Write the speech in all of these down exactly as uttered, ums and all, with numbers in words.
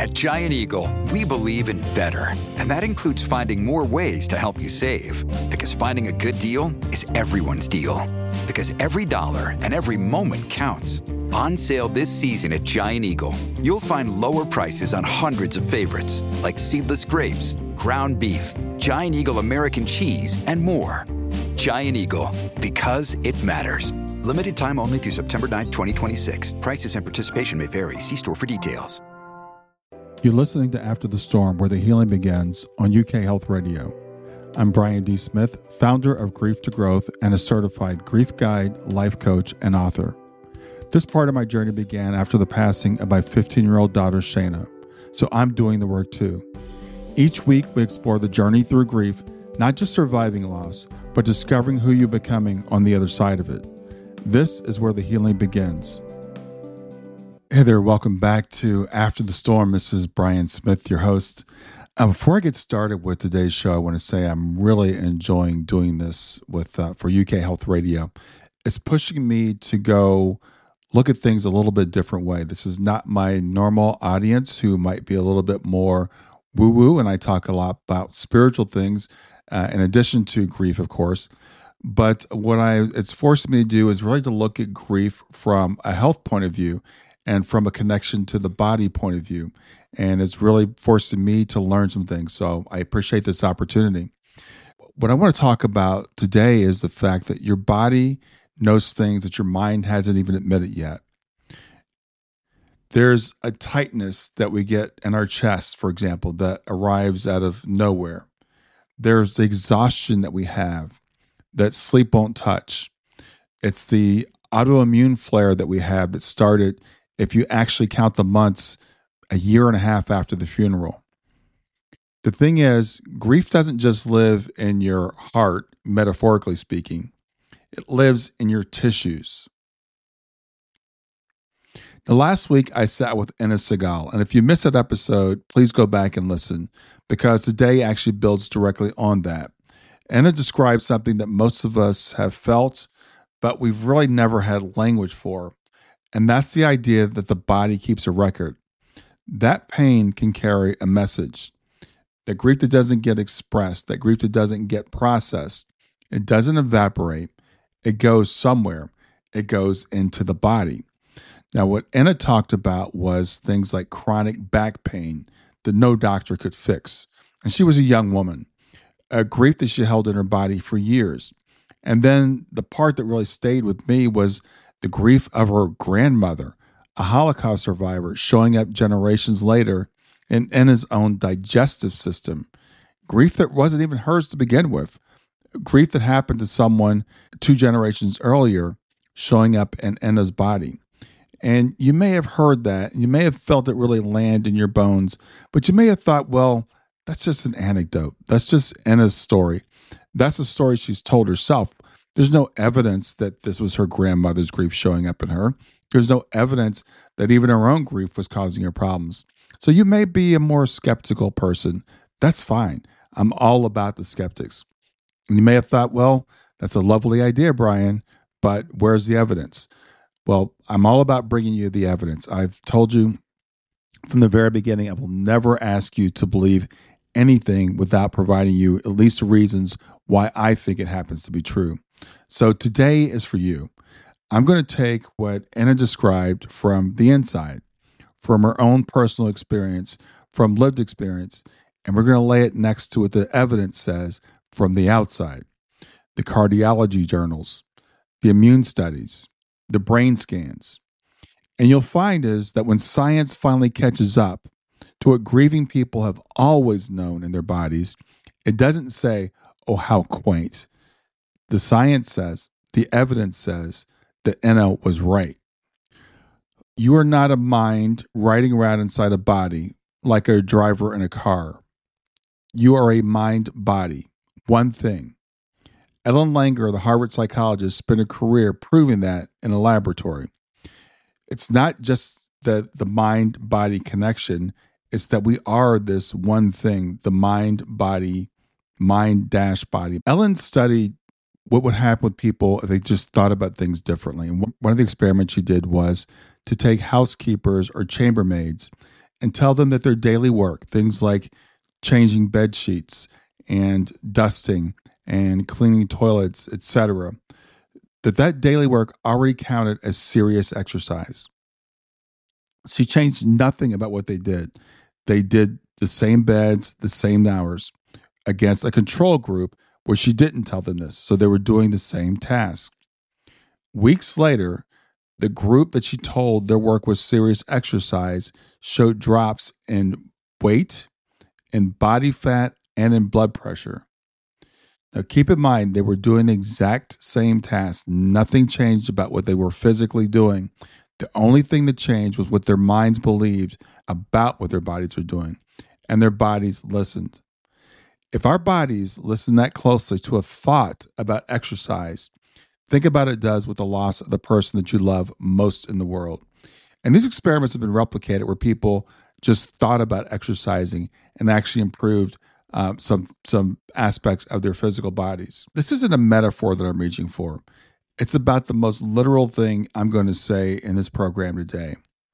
At Giant Eagle, we believe in better, and that includes finding more ways to help you save. Because finding a good deal is everyone's deal. Because every dollar and every moment counts. On sale this season at Giant Eagle, you'll find lower prices on hundreds of favorites, like seedless grapes, ground beef, Giant Eagle American cheese, and more. Giant Eagle, because it matters. Limited time only through September ninth, twenty twenty-six. Prices and participation may vary. See store for details. You're listening to After the Storm, where the healing begins on U K Health Radio. I'm Brian D. Smith, founder of Grief to Growth and a certified grief guide, life coach, and author. This part of my journey began after the passing of my fifteen-year-old daughter, Shayna, so I'm doing the work too. Each week, we explore the journey through grief, not just surviving loss, but discovering who you're becoming on the other side of it. This is where the healing begins. Hey there, welcome back to After the Storm. This is Brian Smith, your host. Uh, before I get started with today's show, I want to say I'm really enjoying doing this with uh, for U K Health Radio. It's pushing me to go look at things a little bit different way. This is not my normal audience who might be a little bit more woo-woo, and I talk a lot about spiritual things, uh, in addition to grief, of course. But what I it's forced me to do is really to look at grief from a health point of view and from a connection to the body point of view. And it's really forced me to learn some things. So I appreciate this opportunity. What I want to talk about today is the fact that your body knows things that your mind hasn't even admitted yet. There's a tightness that we get in our chest, for example, that arrives out of nowhere. There's the exhaustion that we have that sleep won't touch. It's the autoimmune flare that we have that started, if you actually count the months, a year and a half after the funeral. The thing is, grief doesn't just live in your heart, metaphorically speaking. It lives in your tissues. Now, last week, I sat with Inna Segal, and if you missed that episode, please go back and listen, because today actually builds directly on that. Inna describes something that most of us have felt, but we've really never had language for. And that's the idea that the body keeps a record. That pain can carry a message. That grief that doesn't get expressed, that grief that doesn't get processed, it doesn't evaporate. It goes somewhere. It goes into the body. Now, what Inna talked about was things like chronic back pain that no doctor could fix. And she was a young woman. A grief that she held in her body for years. And then the part that really stayed with me was the grief of her grandmother, a Holocaust survivor, showing up generations later in Inna's own digestive system. Grief that wasn't even hers to begin with. Grief that happened to someone two generations earlier, showing up in Inna's body. And you may have heard that, you may have felt it really land in your bones, but you may have thought, well, that's just an anecdote. That's just Inna's story. That's a story she's told herself. There's no evidence that this was her grandmother's grief showing up in her. There's no evidence that even her own grief was causing her problems. So you may be a more skeptical person. That's fine. I'm all about the skeptics. And you may have thought, well, that's a lovely idea, Brian, but where's the evidence? Well, I'm all about bringing you the evidence. I've told you from the very beginning, I will never ask you to believe anything without providing you at least the reasons why I think it happens to be true. So today is for you. I'm going to take what Inna described from the inside, from her own personal experience, from lived experience, and we're going to lay it next to what the evidence says from the outside. The cardiology journals, the immune studies, the brain scans. And you'll find is that when science finally catches up to what grieving people have always known in their bodies, it doesn't say, oh, how quaint. The science says, the evidence says that Inna was right. You are not a mind riding around inside a body like a driver in a car. You are a mind body, one thing. Ellen Langer, the Harvard psychologist, spent a career proving that in a laboratory. It's not just the, the mind-body connection, it's that we are this one thing, the mind-body, mind-body. Ellen studied what would happen with people if they just thought about things differently. And one of the experiments she did was to take housekeepers or chambermaids and tell them that their daily work, things like changing bed sheets and dusting and cleaning toilets, et cetera, that that daily work already counted as serious exercise. She changed nothing about what they did. They did the same beds, the same hours against a control group where she didn't tell them this. So they were doing the same task. Weeks later, the group that she told their work was serious exercise showed drops in weight, in body fat, and in blood pressure. Now, keep in mind, they were doing the exact same task. Nothing changed about what they were physically doing. The only thing that changed was what their minds believed about what their bodies were doing, and their bodies listened. If our bodies listen that closely to a thought about exercise, think about what it does with the loss of the person that you love most in the world. And these experiments have been replicated where people just thought about exercising and actually improved uh, some some aspects of their physical bodies. This isn't a metaphor that I'm reaching for. It's about the most literal thing I'm going to say in this program today.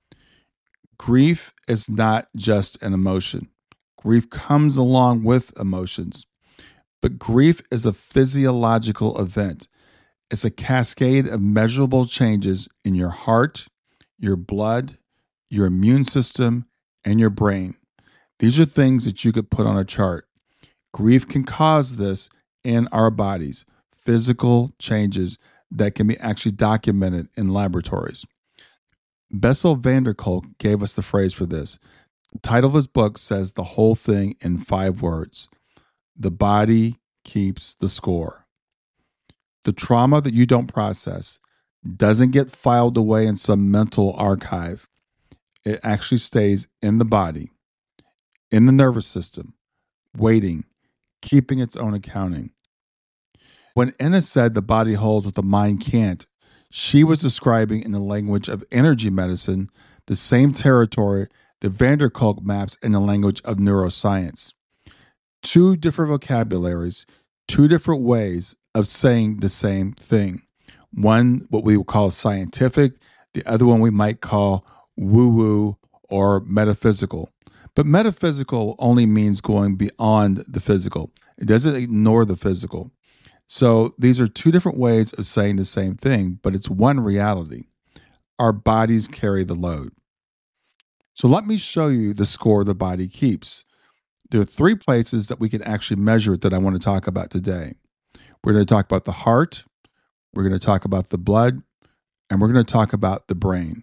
Grief is not just an emotion. Grief comes along with emotions, but grief is a physiological event. It's a cascade of measurable changes in your heart, your blood, your immune system, and your brain. These are things that you could put on a chart. Grief can cause this in our bodies, physical changes that can be actually documented in laboratories. Bessel van der Kolk gave us the phrase for this. The title of his book says the whole thing in five words. The body keeps the score. The trauma that you don't process doesn't get filed away in some mental archive. It actually stays in the body, in the nervous system, waiting, keeping its own accounting. When Enna said the body holds what the mind can't, she was describing in the language of energy medicine the same territory that van der Kolk maps in the language of neuroscience. Two different vocabularies, two different ways of saying the same thing. One, what we would call scientific, the other one we might call woo-woo or metaphysical. But metaphysical only means going beyond the physical. It doesn't ignore the physical. So these are two different ways of saying the same thing, but it's one reality. Our bodies carry the load. So let me show you the score the body keeps. There are three places that we can actually measure it that I want to talk about today. We're going to talk about the heart, we're going to talk about the blood, and we're going to talk about the brain.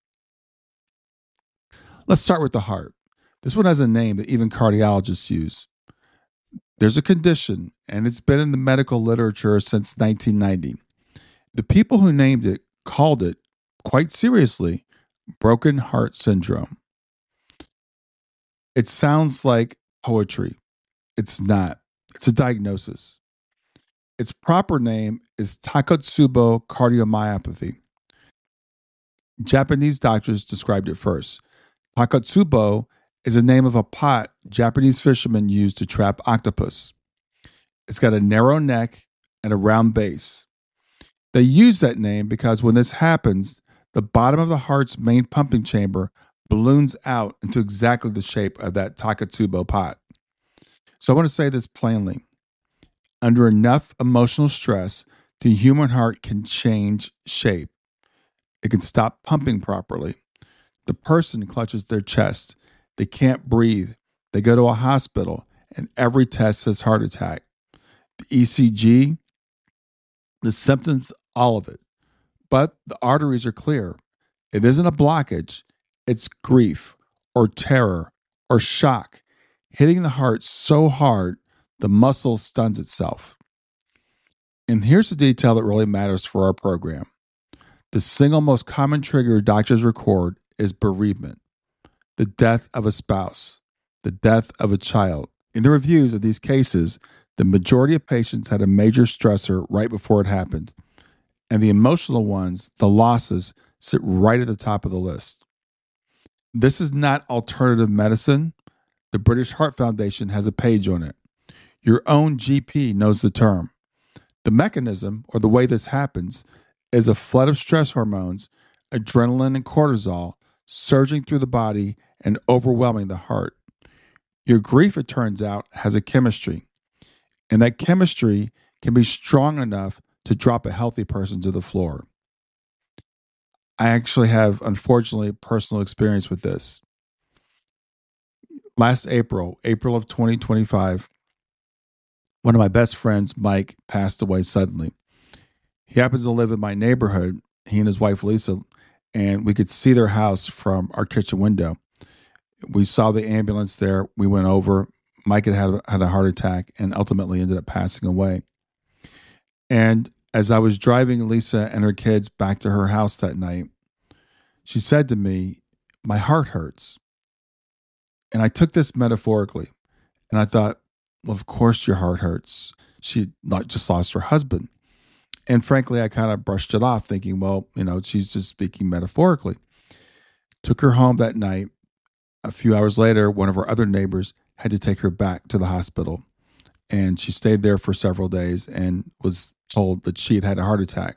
Let's start with the heart. This one has a name that even cardiologists use. There's a condition, and it's been in the medical literature since nineteen ninety. The people who named it called it, quite seriously, broken heart syndrome. It sounds like poetry. It's not. It's a diagnosis. Its proper name is Takotsubo cardiomyopathy. Japanese doctors described it first. Takotsubo is the name of a pot Japanese fishermen used to trap octopus. It's got a narrow neck and a round base. They use that name because when this happens, the bottom of the heart's main pumping chamber balloons out into exactly the shape of that Takotsubo pot. So I want to say this plainly. Under enough emotional stress, the human heart can change shape. It can stop pumping properly. The person clutches their chest. They can't breathe. They go to a hospital, and every test says heart attack. The E C G, the symptoms, all of it. But the arteries are clear. It isn't a blockage. It's grief or terror or shock, hitting the heart so hard the muscle stuns itself. And here's the detail that really matters for our program. The single most common trigger doctors record is bereavement, the death of a spouse, the death of a child. In the reviews of these cases, the majority of patients had a major stressor right before it happened. And the emotional ones, the losses, sit right at the top of the list. This is not alternative medicine. The British Heart Foundation has a page on it. Your own G P knows the term. The mechanism, or the way this happens, is a flood of stress hormones, adrenaline and cortisol, surging through the body and overwhelming the heart. Your grief, it turns out, has a chemistry, and that chemistry can be strong enough to drop a healthy person to the floor. I actually have, unfortunately, personal experience with this. Last April, April of twenty twenty-five, one of my best friends, Mike, passed away suddenly. He happens to live in my neighborhood, he and his wife, Lisa, and we could see their house from our kitchen window. We saw the ambulance there. We went over. Mike had had, had a heart attack and ultimately ended up passing away. And as I was driving Lisa and her kids back to her house that night, she said to me, "My heart hurts." And I took this metaphorically. And I thought, well, of course your heart hurts. She not just lost her husband. And frankly, I kind of brushed it off thinking, well, you know, she's just speaking metaphorically. Took her home that night. A few hours later, one of her other neighbors had to take her back to the hospital. And she stayed there for several days and was told that she had had a heart attack.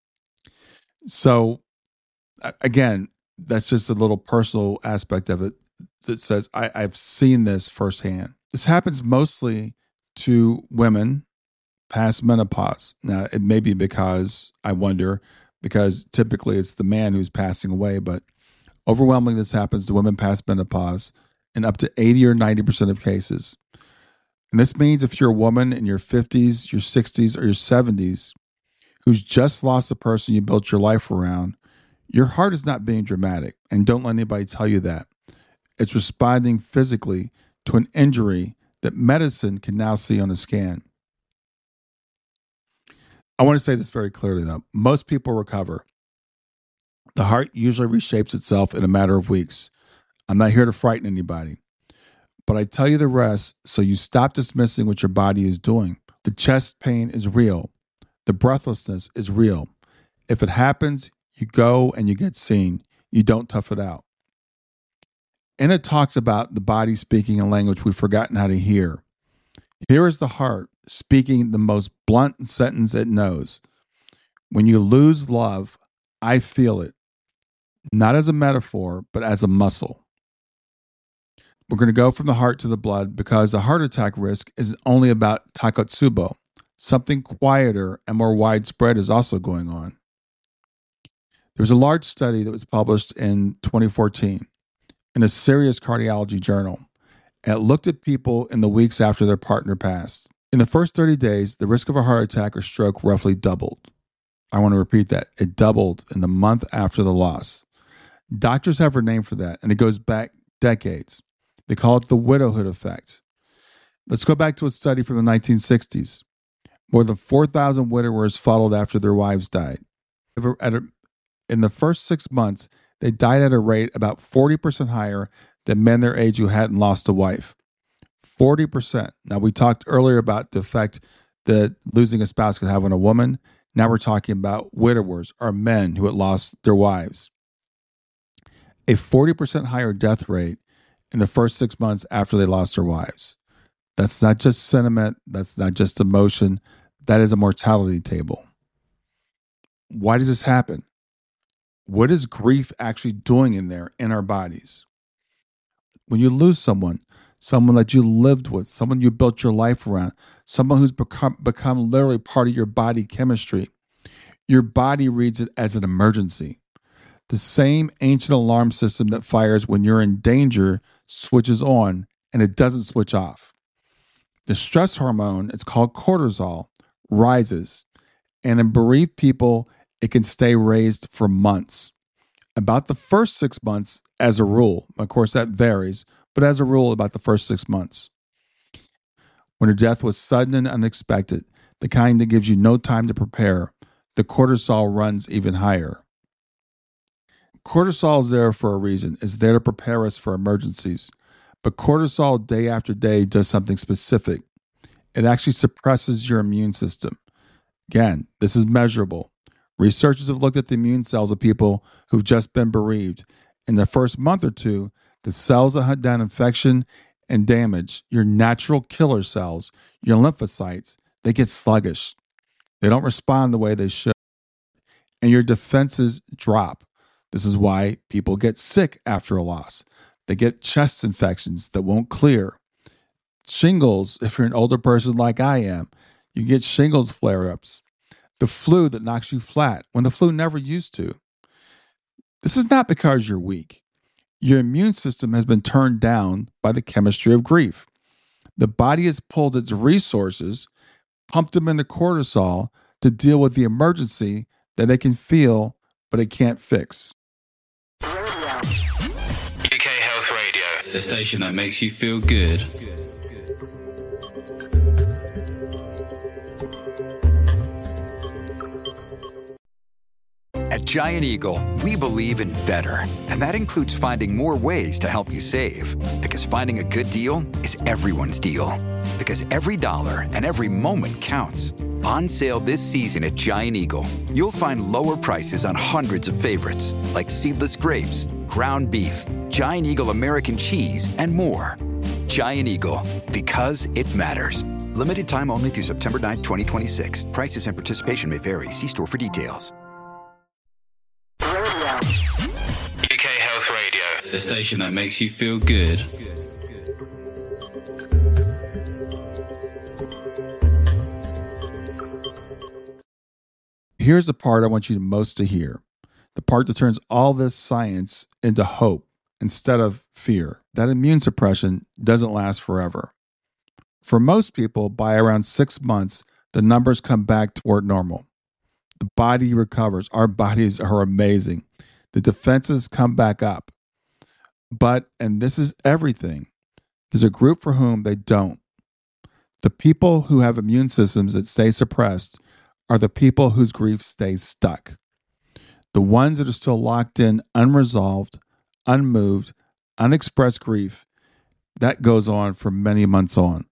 So again, that's just a little personal aspect of it that says I, I've seen this firsthand. This happens mostly to women past menopause. Now, it may be because, I wonder, because typically it's the man who's passing away, but overwhelmingly this happens to women past menopause in up to eighty or ninety percent of cases. And this means if you're a woman in your fifties, your sixties, or your seventies who's just lost a person you built your life around, your heart is not being dramatic. And don't let anybody tell you that. It's responding physically to an injury that medicine can now see on a scan. I want to say this very clearly, though. Most people recover. The heart usually reshapes itself in a matter of weeks. I'm not here to frighten anybody, but I tell you the rest so you stop dismissing what your body is doing. The chest pain is real. The breathlessness is real. If it happens, you go and you get seen. You don't tough it out. And it talks about the body speaking a language we've forgotten how to hear. Here is the heart speaking the most blunt sentence it knows. When you lose love, I feel it. Not as a metaphor, but as a muscle. We're going to go from the heart to the blood because the heart attack risk isn't only about Takotsubo. Something quieter and more widespread is also going on. There was a large study that was published in twenty fourteen in a serious cardiology journal, and it looked at people in the weeks after their partner passed. In the first thirty days, the risk of a heart attack or stroke roughly doubled. I want to repeat that. It doubled in the month after the loss. Doctors have a name for that, and it goes back decades. They call it the widowhood effect. Let's go back to a study from the nineteen sixties. More than four thousand widowers followed after their wives died. In the first six months, they died at a rate about forty percent higher than men their age who hadn't lost a wife. forty percent. Now, we talked earlier about the effect that losing a spouse could have on a woman. Now we're talking about widowers or men who had lost their wives. A forty percent higher death rate in the first six months after they lost their wives. That's not just sentiment. That's not just emotion. That is a mortality table. Why does this happen? What is grief actually doing in there in our bodies? When you lose someone, someone that you lived with, someone you built your life around, someone who's become, become literally part of your body chemistry, your body reads it as an emergency. The same ancient alarm system that fires when you're in danger switches on and it doesn't switch off. The stress hormone, it's called cortisol, rises. And in bereaved people, it can stay raised for months. About the first six months, as a rule, of course that varies, but as a rule, about the first six months. When her death was sudden and unexpected, the kind that gives you no time to prepare, the cortisol runs even higher. Cortisol is there for a reason. It's there to prepare us for emergencies. But cortisol day after day does something specific. It actually suppresses your immune system. Again, this is measurable. Researchers have looked at the immune cells of people who've just been bereaved. In the first month or two, the cells that hunt down infection and damage, your natural killer cells, your lymphocytes, they get sluggish. They don't respond the way they should. And your defenses drop. This is why people get sick after a loss. They get chest infections that won't clear. Shingles, if you're an older person like I am, you get shingles flare-ups. The flu that knocks you flat when the flu never used to. This is not because you're weak. Your immune system has been turned down by the chemistry of grief. The body has pulled its resources, pumped them into cortisol to deal with the emergency that it can feel, but it can't fix. U K Health Radio, the station that makes you feel good. At Giant Eagle, we believe in better, and that includes finding more ways to help you save. Because finding a good deal is everyone's deal. Because every dollar and every moment counts. On sale this season at Giant Eagle, you'll find lower prices on hundreds of favorites, like seedless grapes, ground beef, Giant Eagle American cheese, and more. Giant Eagle, because it matters. Limited time only through September ninth, twenty twenty-six. Prices and participation may vary. See store for details. U K Health Radio, the station that makes you feel good. Here's the part I want you most to hear. The part that turns all this science into hope instead of fear. That immune suppression doesn't last forever. For most people, by around six months, the numbers come back toward normal. The body recovers. Our bodies are amazing. The defenses come back up. But, and this is everything, there's a group for whom they don't. The people who have immune systems that stay suppressed are the people whose grief stays stuck. The ones that are still locked in, unresolved, unmoved, unexpressed grief, that goes on for many months on.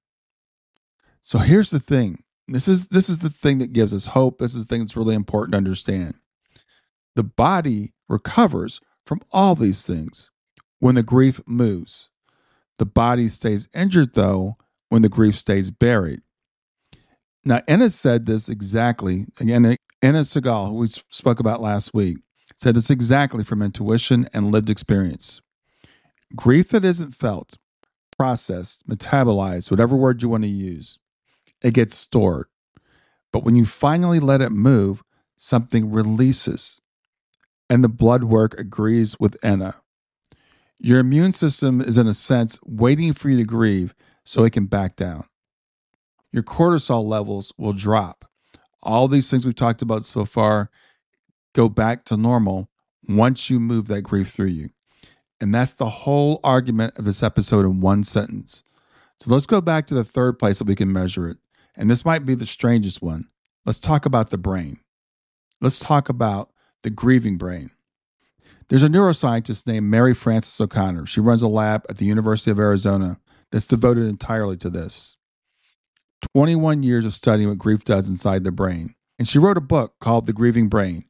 So here's the thing. This is this is the thing that gives us hope. This is the thing that's really important to understand. The body recovers from all these things when the grief moves. The body stays injured, though, when the grief stays buried. Now, Enna said this exactly. Again, Enna Segal, who we spoke about last week, said this exactly from intuition and lived experience. Grief that isn't felt, processed, metabolized, whatever word you want to use, it gets stored. But when you finally let it move, something releases. And the blood work agrees with Enna. Your immune system is, in a sense, waiting for you to grieve so it can back down. Your cortisol levels will drop. All these things we've talked about so far go back to normal once you move that grief through you. And that's the whole argument of this episode in one sentence. So let's go back to the third place that we can measure it. And this might be the strangest one. Let's talk about the brain. Let's talk about the grieving brain. There's a neuroscientist named Mary Frances O'Connor. She runs a lab at the University of Arizona that's devoted entirely to this. twenty-one years of studying what grief does inside the brain. And she wrote a book called The Grieving Brain.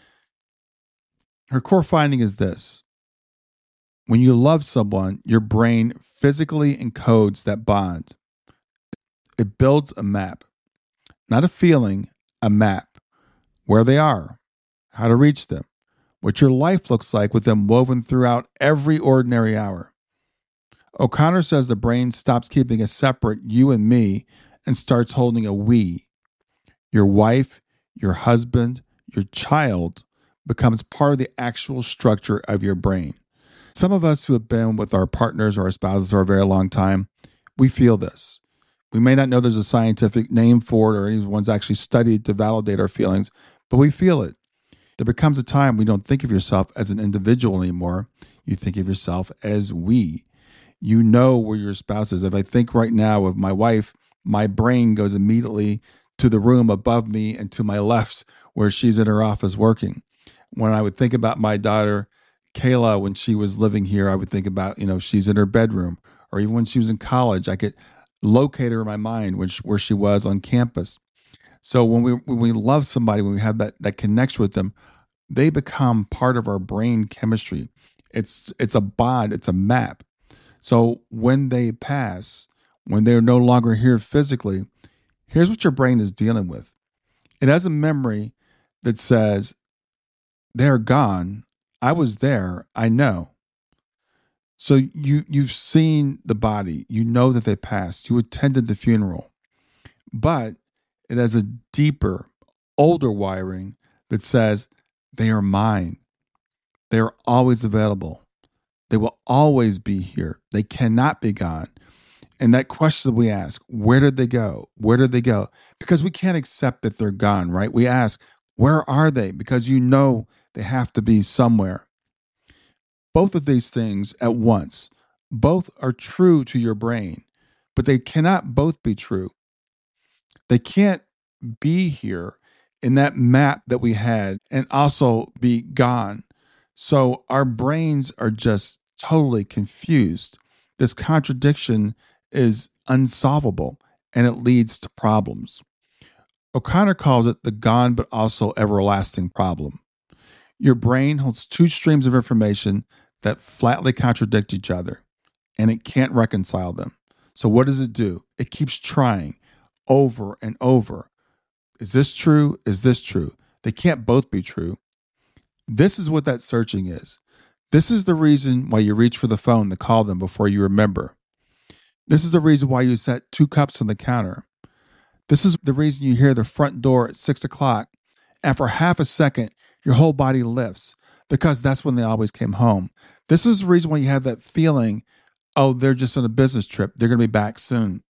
Her core finding is this. When you love someone, your brain physically encodes that bond. It builds a map. Not a feeling, a map. Where they are, how to reach them, what your life looks like with them woven throughout every ordinary hour. O'Connor says the brain stops keeping a separate you and me and starts holding a we. Your wife, your husband, your child becomes part of the actual structure of your brain. Some of us who have been with our partners or our spouses for a very long time, we feel this. We may not know there's a scientific name for it or anyone's actually studied to validate our feelings, but we feel it. There becomes a time we don't think of yourself as an individual anymore. You think of yourself as we. You know where your spouse is. If I think right now of my wife, my brain goes immediately to the room above me and to my left where she's in her office working. When I would think about my daughter, Kayla, when she was living here, I would think about, you know, she's in her bedroom. Or even when she was in college, I could locate her in my mind which, where she was on campus. So when we when we love somebody, when we have that that connection with them, they become part of our brain chemistry. It's it's a bond, it's a map. So when they pass, when they're no longer here physically, here's what your brain is dealing with. It has a memory that says, they're gone. I was there. I know. So you you've seen the body, you know that they passed, you attended the funeral, but it has a deeper, older wiring that says they are mine. They are always available. They will always be here. They cannot be gone. And that question we ask, where did they go? Where did they go? Because we can't accept that they're gone, right? We ask, where are they? Because you know they have to be somewhere. Both of these things at once, both are true to your brain, but they cannot both be true. They can't be here in that map that we had and also be gone. So our brains are just totally confused. This contradiction is unsolvable and it leads to problems. O'Connor calls it the gone but also everlasting problem. Your brain holds two streams of information that flatly contradict each other, and it can't reconcile them. So what does it do? It keeps trying over and over. Is this true? Is this true? They can't both be true. This is what that searching is. This is the reason why you reach for the phone to call them before you remember. This is the reason why you set two cups on the counter. This is the reason you hear the front door at six o'clock, and for half a second, your whole body lifts, because that's when they always came home. This is the reason why you have that feeling, oh, they're just on a business trip. They're going to be back soon.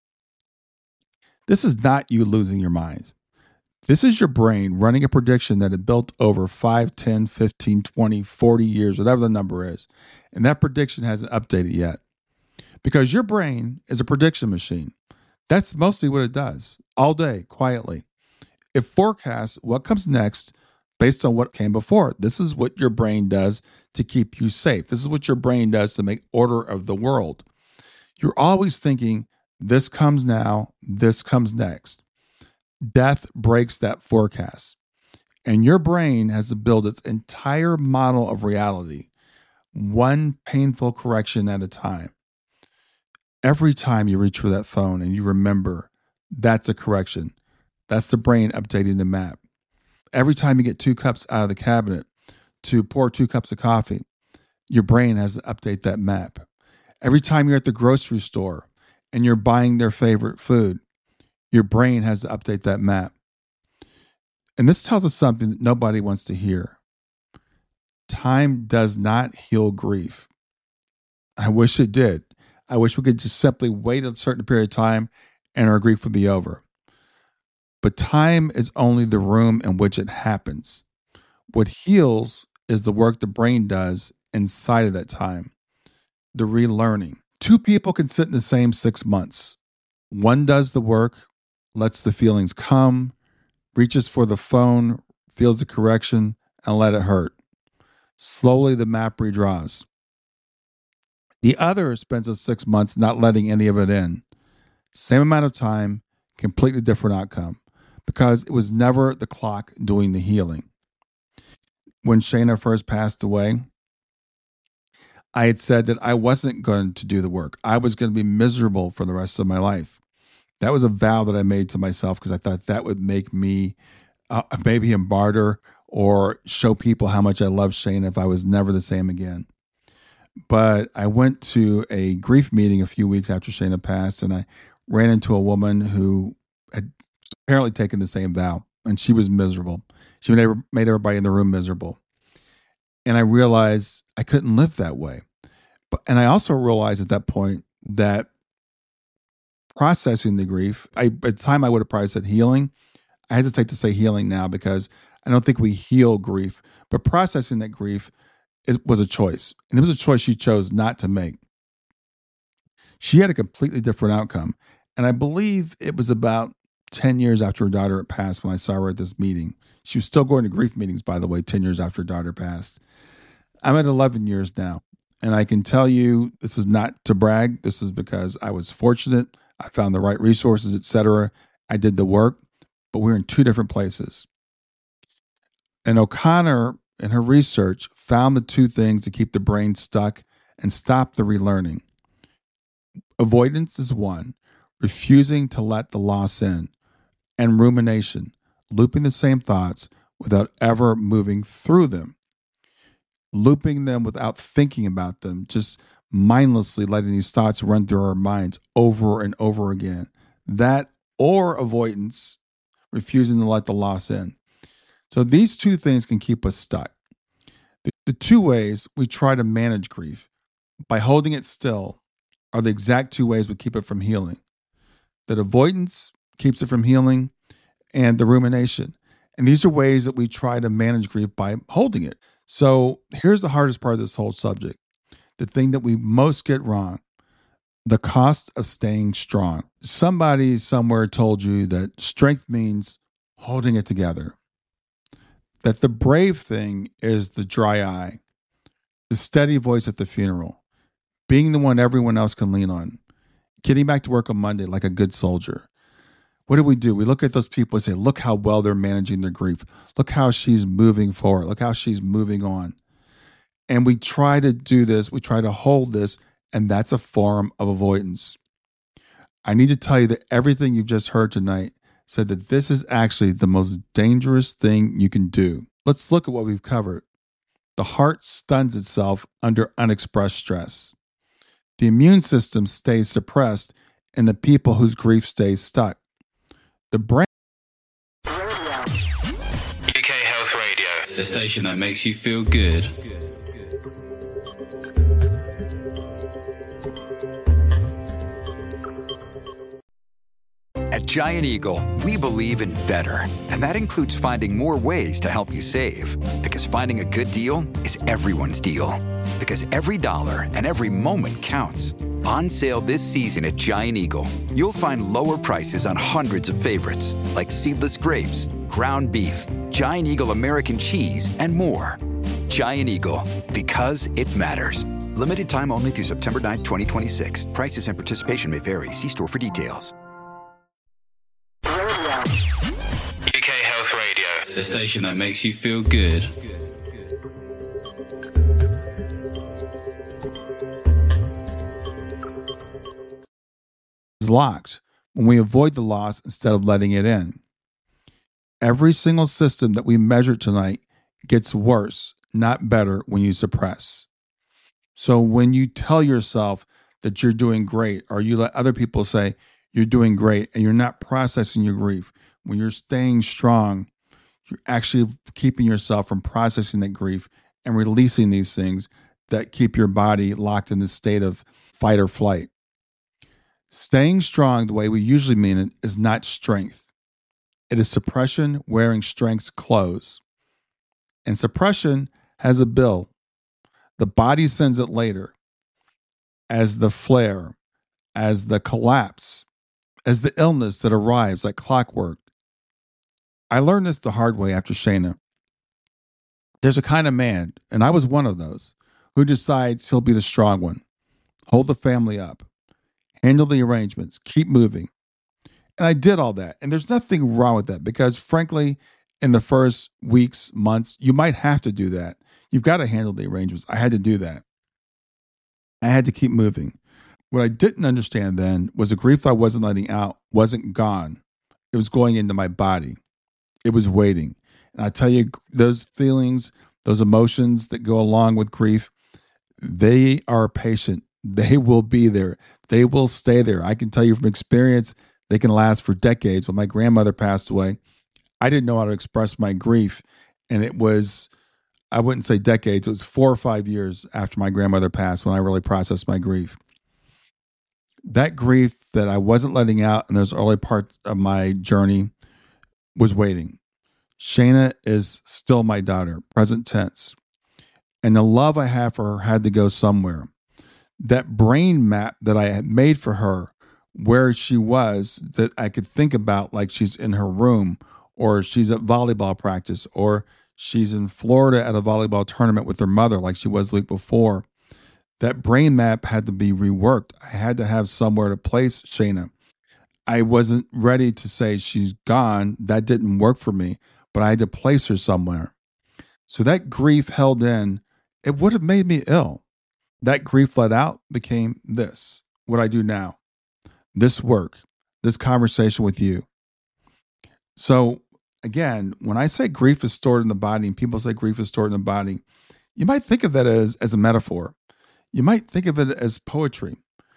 This is not you losing your mind. This is your brain running a prediction that it built over five, ten, fifteen, twenty, forty years, whatever the number is. And that prediction hasn't updated yet. Because your brain is a prediction machine. That's mostly what it does, all day, quietly. It forecasts what comes next based on what came before. This is what your brain does to keep you safe. This is what your brain does to make order of the world. You're always thinking, this comes now, this comes next. Death breaks that forecast. And your brain has to build its entire model of reality, one painful correction at a time. Every time you reach for that phone and you remember, that's a correction. That's the brain updating the map. Every time you get two cups out of the cabinet to pour two cups of coffee, your brain has to update that map. Every time you're at the grocery store and you're buying their favorite food, your brain has to update that map. And this tells us something that nobody wants to hear. Time does not heal grief. I wish it did. I wish we could just simply wait a certain period of time and our grief would be over. But time is only the room in which it happens. What heals is the work the brain does inside of that time, the relearning. Two people can sit in the same six months. One does the work, lets the feelings come, reaches for the phone, feels the correction, and let it hurt. Slowly, the map redraws. The other spends those six months not letting any of it in. Same amount of time, completely different outcome, because it was never the clock doing the healing. When Shana first passed away, I had said that I wasn't going to do the work. I was going to be miserable for the rest of my life. That was a vow that I made to myself because I thought that would make me uh, maybe a martyr or show people how much I love Shana if I was never the same again. But I went to a grief meeting a few weeks after Shana passed, and I ran into a woman who had apparently taken the same vow, and she was miserable. She made made everybody in the room miserable. And I realized I couldn't live that way. But and I also realized at that point that processing the grief, I, at the time I would have probably said healing. I hesitate to say healing now because I don't think we heal grief. But processing that grief is, was a choice. And it was a choice she chose not to make. She had a completely different outcome. And I believe it was about ten years after her daughter had passed when I saw her at this meeting. She was still going to grief meetings, by the way, ten years after her daughter passed. I'm at eleven years now. And I can tell you, this is not to brag. This is because I was fortunate. I found the right resources, et cetera. I did the work, but we're in two different places. And O'Connor, in her research, found the two things to keep the brain stuck and stop the relearning. Avoidance is one, refusing to let the loss in, and rumination, looping the same thoughts without ever moving through them, looping them without thinking about them, just mindlessly letting these thoughts run through our minds over and over again. That or avoidance, refusing to let the loss in. So these two things can keep us stuck. The, the two ways we try to manage grief by holding it still are the exact two ways we keep it from healing. That avoidance keeps it from healing, and the rumination. And these are ways that we try to manage grief by holding it. So here's the hardest part of this whole subject. The thing that we most get wrong, the cost of staying strong. Somebody somewhere told you that strength means holding it together. That the brave thing is the dry eye, the steady voice at the funeral, being the one everyone else can lean on, getting back to work on Monday like a good soldier. What do we do? We look at those people and say, look how well they're managing their grief. Look how she's moving forward. Look how she's moving on. And we try to do this. We try to hold this, and that's a form of avoidance. I need to tell you that everything you've just heard tonight said that this is actually the most dangerous thing you can do. Let's look at what we've covered. The heart stuns itself under unexpressed stress. The immune system stays suppressed in the people whose grief stays stuck. The brain. U K Health Radio, the station that makes you feel good. At Giant Eagle, we believe in better. And that includes finding more ways to help you save. Because finding a good deal is everyone's deal. Because every dollar and every moment counts. On sale this season at Giant Eagle, you'll find lower prices on hundreds of favorites, like seedless grapes, ground beef, Giant Eagle American cheese, and more. Giant Eagle, because it matters. Limited time only through September ninth, twenty twenty-six. Prices and participation may vary. See store for details. U K Health Radio, the station that makes you feel good. Is locked when we avoid the loss instead of letting it in. Every single system that we measured tonight gets worse, not better, when you suppress. So when you tell yourself that you're doing great, or you let other people say you're doing great and you're not processing your grief, when you're staying strong, you're actually keeping yourself from processing that grief and releasing these things that keep your body locked in this state of fight or flight. Staying strong, the way we usually mean it, is not strength. It is suppression wearing strength's clothes. And suppression has a bill. The body sends it later as the flare, as the collapse, as the illness that arrives like clockwork. I learned this the hard way after Shayna. There's a kind of man, and I was one of those, who decides he'll be the strong one, hold the family up, handle the arrangements, keep moving. And I did all that. And there's nothing wrong with that because, frankly, in the first weeks, months, you might have to do that. You've got to handle the arrangements. I had to do that. I had to keep moving. What I didn't understand then was the grief I wasn't letting out wasn't gone. It was going into my body. It was waiting. And I tell you, those feelings, those emotions that go along with grief, they are patient. They will be there. They will stay there. I can tell you from experience, they can last for decades. When my grandmother passed away, I didn't know how to express my grief. And it was, I wouldn't say decades, it was four or five years after my grandmother passed when I really processed my grief. That grief that I wasn't letting out in those early parts of my journey was waiting. Shayna is still my daughter, present tense. And the love I have for her had to go somewhere. That brain map that I had made for her, where she was, that I could think about like she's in her room, or she's at volleyball practice, or she's in Florida at a volleyball tournament with her mother like she was the week before. That brain map had to be reworked. I had to have somewhere to place Shayna. I wasn't ready to say she's gone. That didn't work for me, but I had to place her somewhere. So that grief held in, it would have made me ill. That grief let out became this, what I do now, this work, this conversation with you. So again, when I say grief is stored in the body and people say grief is stored in the body, you might think of that as, as a metaphor. You might think of it as poetry.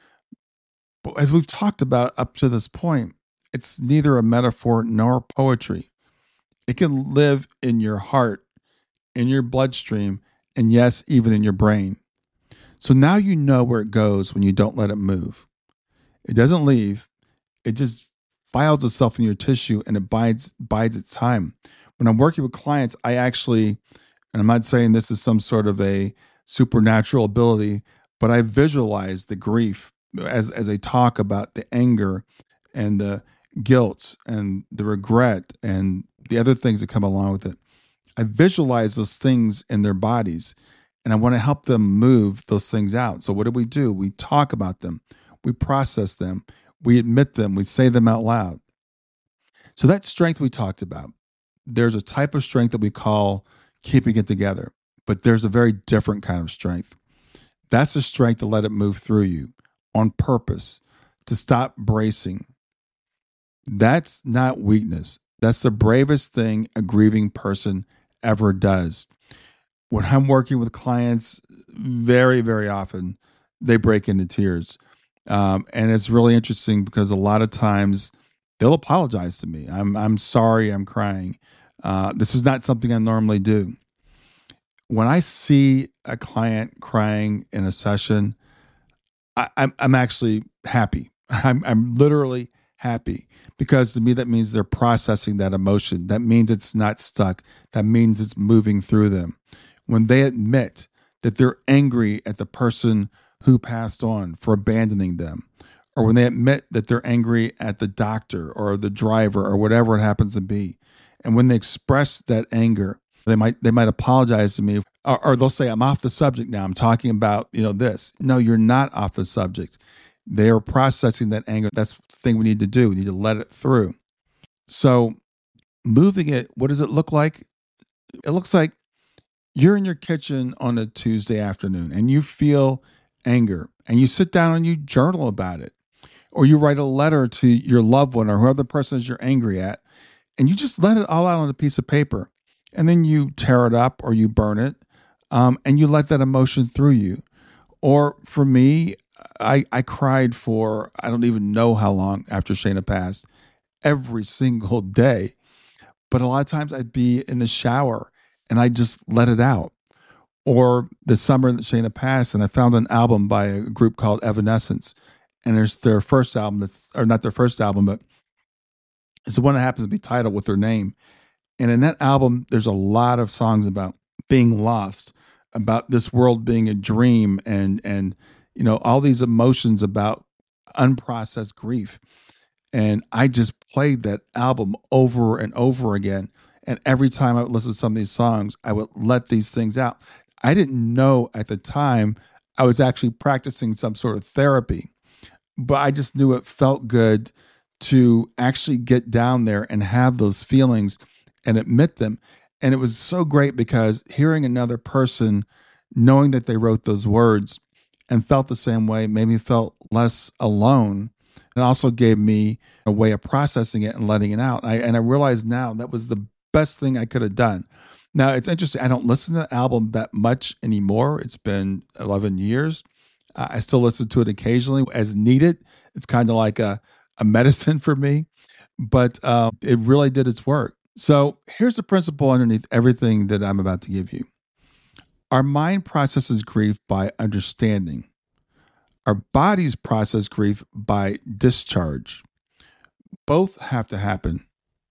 But as we've talked about up to this point, it's neither a metaphor nor poetry. It can live in your heart, in your bloodstream, and yes, even in your brain. So now you know where it goes when you don't let it move. It doesn't leave. It just files itself in your tissue and it bides, bides its time. When I'm working with clients, I actually, and I'm not saying this is some sort of a supernatural ability, but I visualize the grief as, as I talk about the anger and the guilt and the regret and the other things that come along with it. I visualize those things in their bodies, and I want to help them move those things out. So what do we do? We talk about them. We process them. We admit them. We say them out loud. So that strength we talked about, there's a type of strength that we call keeping it together, but there's a very different kind of strength. That's the strength to let it move through you on purpose, to stop bracing. That's not weakness. That's the bravest thing a grieving person ever does. When I'm working with clients, very, very often, they break into tears. Um, and it's really interesting because a lot of times they'll apologize to me. I'm I'm sorry, I'm crying. Uh, this is not something I normally do. When I see a client crying in a session, I, I'm, I'm actually happy. I'm, I'm literally happy because to me, that means they're processing that emotion. That means it's not stuck. That means it's moving through them. When they admit that they're angry at the person who passed on for abandoning them, or when they admit that they're angry at the doctor or the driver or whatever it happens to be, and when they express that anger, they might they might apologize to me, or, or they'll say, "I'm off the subject now. I'm talking about you know this." No, you're not off the subject. They are processing that anger. That's the thing we need to do. We need to let it through. So moving it, what does it look like? It looks like you're in your kitchen on a Tuesday afternoon and you feel anger and you sit down and you journal about it, or you write a letter to your loved one or whoever the person is you're angry at, and you just let it all out on a piece of paper. And then you tear it up or you burn it, um, and you let that emotion through you. Or for me, I, I cried for, I don't even know how long after Shana passed, every single day. But a lot of times I'd be in the shower and I just let it out. Or the summer that Shana passed, and I found an album by a group called Evanescence. And there's their first album that's, or not their first album, but it's the one that happens to be titled with their name. And in that album, there's a lot of songs about being lost, about this world being a dream, and and you know all these emotions about unprocessed grief. And I just played that album over and over again. And every time I would listen to some of these songs, I would let these things out. I didn't know at the time I was actually practicing some sort of therapy, but I just knew it felt good to actually get down there and have those feelings and admit them. And it was so great because hearing another person, knowing that they wrote those words and felt the same way, made me feel less alone, and also gave me a way of processing it and letting it out. I, and I realized now that was the best thing I could have done. Now, it's interesting. I don't listen to the album that much anymore. It's been eleven years. Uh, I still listen to it occasionally as needed. It's kind of like a, a medicine for me, but uh, it really did its work. So here's the principle underneath everything that I'm about to give you. Our mind processes grief by understanding. Our bodies process grief by discharge. Both have to happen.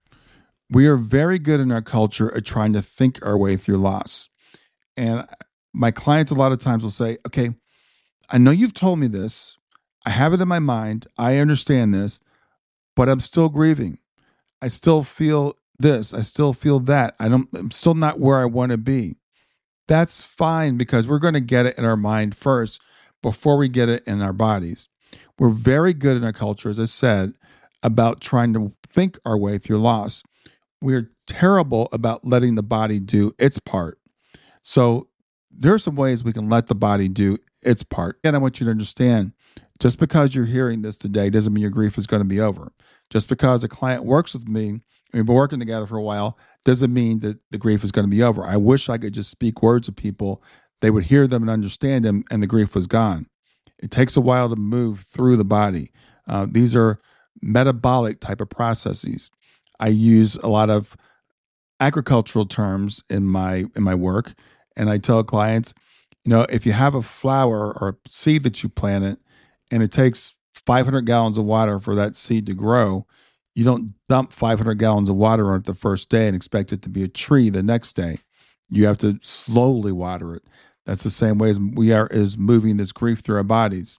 We are very good in our culture at trying to think our way through loss. And my clients a lot of times will say, okay, I know you've told me this. I have it in my mind. I understand this, but I'm still grieving. I still feel this. I still feel that. I don't, I'm still not where I want to be. That's fine because we're going to get it in our mind first before we get it in our bodies. We're very good in our culture, as I said, about trying to think our way through loss. We're terrible about letting the body do its part. So there are some ways we can let the body do its part. And I want you to understand, just because you're hearing this today doesn't mean your grief is going to be over. Just because a client works with me, we've been working together for a while, doesn't mean that the grief is going to be over. I wish I could just speak words to people they would hear them and understand them, and the grief was gone. It takes a while to move through the body. Uh, these are metabolic type of processes. I use a lot of agricultural terms in my in my work, and I tell clients, you know, if you have a flower or a seed that you planted, and it takes five hundred gallons of water for that seed to grow, you don't dump five hundred gallons of water on it the first day and expect it to be a tree the next day. You have to slowly water it. That's the same way as we are is moving this grief through our bodies.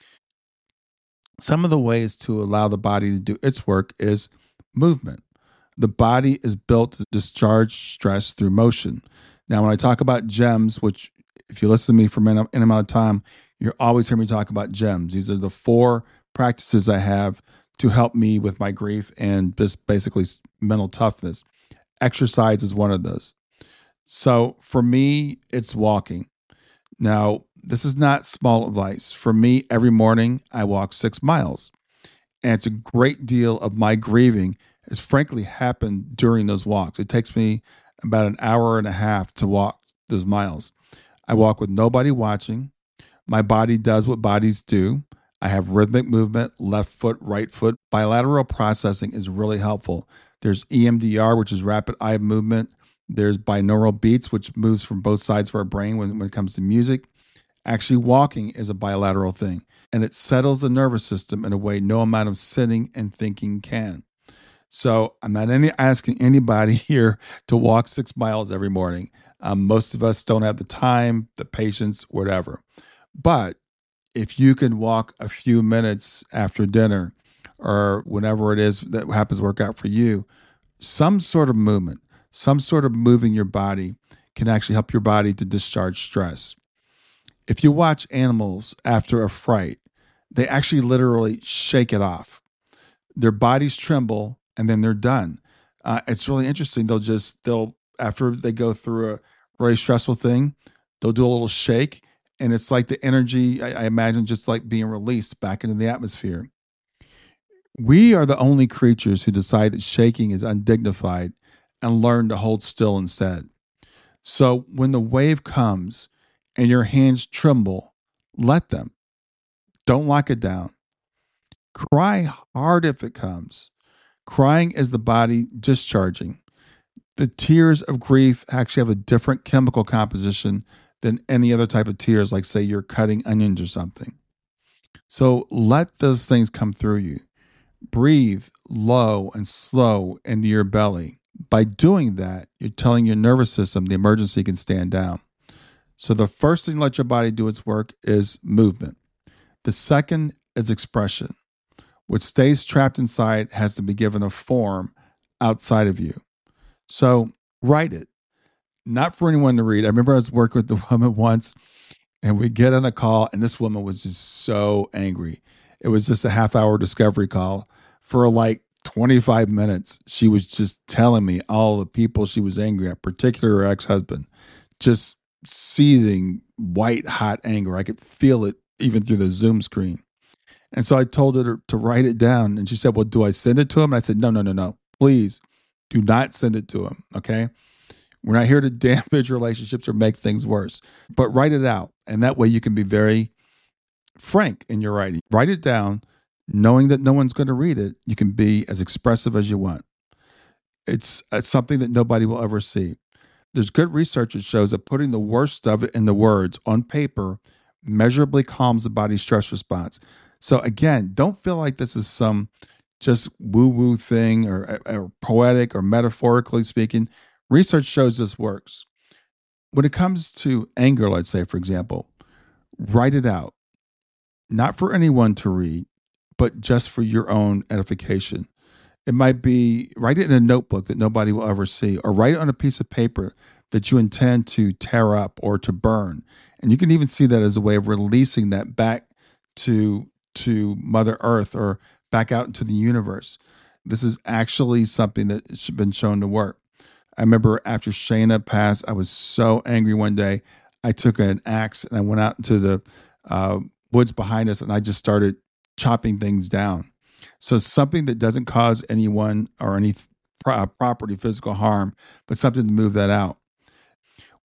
Some of the ways to allow the body to do its work is movement. The body is built to discharge stress through motion. Now, when I talk about GEMS, which if you listen to me for an amount of time, you're always hearing me talk about GEMS. These are the four practices I have to help me with my grief and just basically mental toughness. Exercise is one of those. So for me, it's walking. Now, this is not small advice. For me, every morning I walk six miles. And it's a great deal of my grieving has frankly happened during those walks. It takes me about an hour and a half to walk those miles. I walk with nobody watching. My body does what bodies do. I have rhythmic movement, left foot, right foot. Bilateral processing is really helpful. There's E M D R, which is rapid eye movement. There's binaural beats, which moves from both sides of our brain when, when it comes to music. Actually, walking is a bilateral thing, and it settles the nervous system in a way no amount of sitting and thinking can. So I'm not any, asking anybody here to walk six miles every morning. Um, most of us don't have the time, the patience, whatever. But if you can walk a few minutes after dinner or whenever it is that happens to work out for you, some sort of movement, some sort of moving your body can actually help your body to discharge stress. If you watch animals after a fright, they actually literally shake it off. Their bodies tremble and then they're done. Uh, it's really interesting. They'll just, they'll, after they go through a very stressful thing, they'll do a little shake. And it's like the energy, I, I imagine, just like being released back into the atmosphere. We are the only creatures who decide that shaking is undignified and learn to hold still instead. So when the wave comes and your hands tremble, let them. Don't lock it down. Cry hard if it comes. Crying is the body discharging. The tears of grief actually have a different chemical composition than any other type of tears, like say you're cutting onions or something. So let those things come through you. Breathe low and slow into your belly. By doing that, you're telling your nervous system the emergency can stand down. So the first thing to let your body do its work is movement. The second is expression. What stays trapped inside has to be given a form outside of you. So write it. Not for anyone to read. I remember I was working with the woman once and we get on a call and this woman was just so angry. It was just a half hour discovery call. For like twenty-five minutes, she was just telling me all the people she was angry at, particularly her ex-husband, just seething white hot anger. I could feel it even through the Zoom screen. And so I told her to write it down. And she said, well, do I send it to him? And I said, no, no, no, no. Please do not send it to him. Okay. We're not here to damage relationships or make things worse, but write it out. And that way you can be very frank in your writing. Write it down, knowing that no one's going to read it. You can be as expressive as you want. It's, it's something that nobody will ever see. There's good research that shows that putting the worst of it in the words on paper measurably calms the body's stress response. So again, don't feel like this is some just woo-woo thing or, or poetic or metaphorically speaking. Research shows this works. When it comes to anger, let's say, for example, write it out. Not for anyone to read, but just for your own edification. It might be, write it in a notebook that nobody will ever see, or write it on a piece of paper that you intend to tear up or to burn. And you can even see that as a way of releasing that back to, to Mother Earth or back out into the universe. This is actually something that's been shown to work. I remember after Shayna passed, I was so angry one day. I took an axe and I went out into the uh, woods behind us and I just started chopping things down. So something that doesn't cause anyone or any pro- property physical harm, but something to move that out.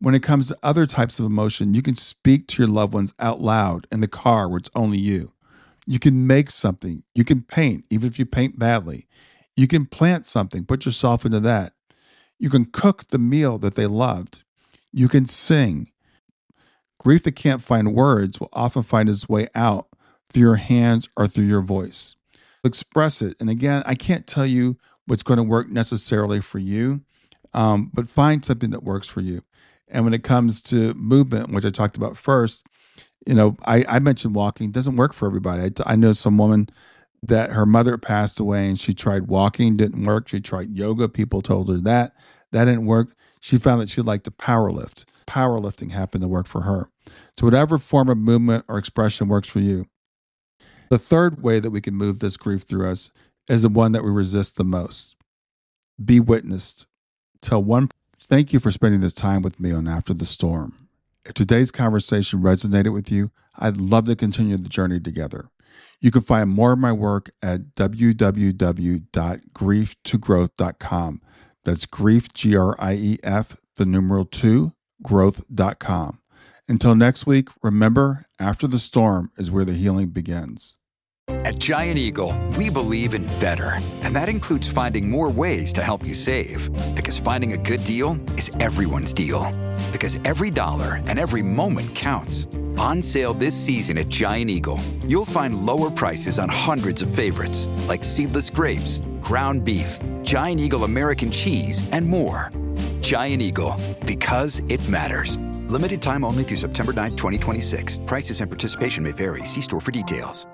When it comes to other types of emotion, you can speak to your loved ones out loud in the car where it's only you. You can make something. You can paint, even if you paint badly. You can plant something, put yourself into that. You can cook the meal that they loved. You can sing. Grief that can't find words will often find its way out through your hands or through your voice. Express it. And again, I can't tell you what's going to work necessarily for you, um, but find something that works for you. And when it comes to movement, which I talked about first, you know, I, I mentioned walking doesn't work for everybody. I, I know some woman that her mother passed away and she tried walking, didn't work. She tried yoga. People told her that. That didn't work. She found that she liked to power lift. Powerlifting happened to work for her. So whatever form of movement or expression works for you. The third way that we can move this grief through us is the one that we resist the most. Be witnessed. Tell one. Thank you for spending this time with me on After the Storm. If today's conversation resonated with you, I'd love to continue the journey together. You can find more of my work at w w w dot grief to growth dot com. That's grief, G R I E F, the numeral two, growth dot com. Until next week, remember, after the storm is where the healing begins. At Giant Eagle, we believe in better, and that includes finding more ways to help you save. Because finding a good deal is everyone's deal. Because every dollar and every moment counts. On sale this season at Giant Eagle, you'll find lower prices on hundreds of favorites, like seedless grapes, ground beef, Giant Eagle American cheese, and more. Giant Eagle, because it matters. Limited time only through September ninth, twenty twenty-six. Prices and participation may vary. See store for details.